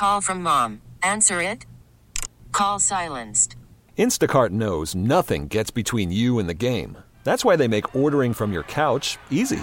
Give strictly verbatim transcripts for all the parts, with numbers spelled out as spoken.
call from mom. Answer it. Call silenced. Instacart knows nothing gets between you and the game. That's why they make ordering from your couch easy.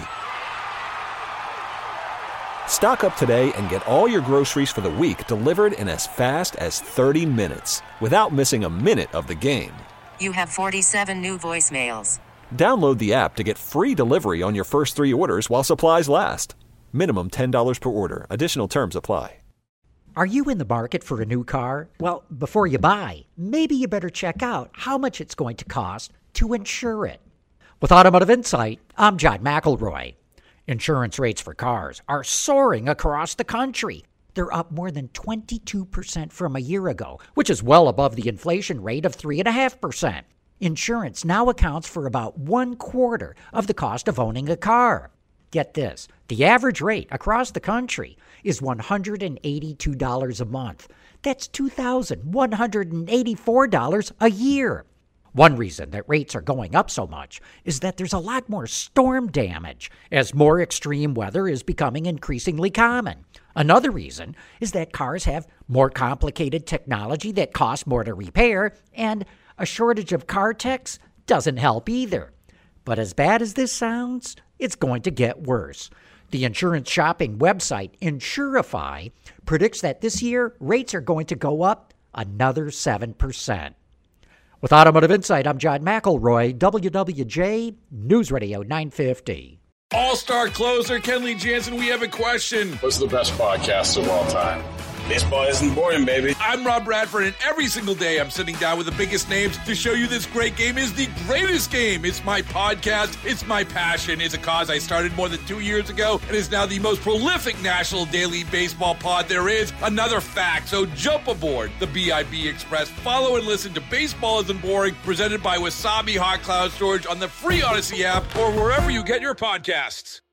Stock up today and get all your groceries for the week delivered in as fast as thirty minutes without missing a minute of the game. You have forty-seven new voicemails. Download the app to get free delivery on your first three orders while supplies last. Minimum ten dollars per order. Additional terms apply. Are you in the market for a new car? Well, before you buy, maybe you better check out how much it's going to cost to insure it. With Automotive Insight, I'm John McElroy. Insurance rates for cars are soaring across the country. They're up more than twenty-two percent from a year ago, which is well above the inflation rate of three point five percent. Insurance now accounts for about one quarter of the cost of owning a car. Get this, the average rate across the country is one hundred eighty-two dollars a month. That's two thousand one hundred eighty-four dollars a year. One reason that rates are going up so much is that there's a lot more storm damage as more extreme weather is becoming increasingly common. Another reason is that cars have more complicated technology that costs more to repair, and a shortage of car techs doesn't help either. But as bad as this sounds, it's going to get worse. The insurance shopping website Insurify predicts that this year rates are going to go up another seven percent. With Automotive Insight, I'm John McElroy, W W J News Radio nine fifty. All-star closer Kenley Jansen, we have a question. What's the best podcast of all time? Baseball isn't boring, baby. I'm Rob Bradford, and every single day I'm sitting down with the biggest names to show you this great game is the greatest game. It's my podcast. It's my passion. It's a cause I started more than two years ago and is now the most prolific national daily baseball pod there is. Another fact. So jump aboard the B I B Express. Follow and listen to Baseball Isn't Boring, presented by Wasabi Hot Cloud Storage on the free Odyssey app or wherever you get your podcasts.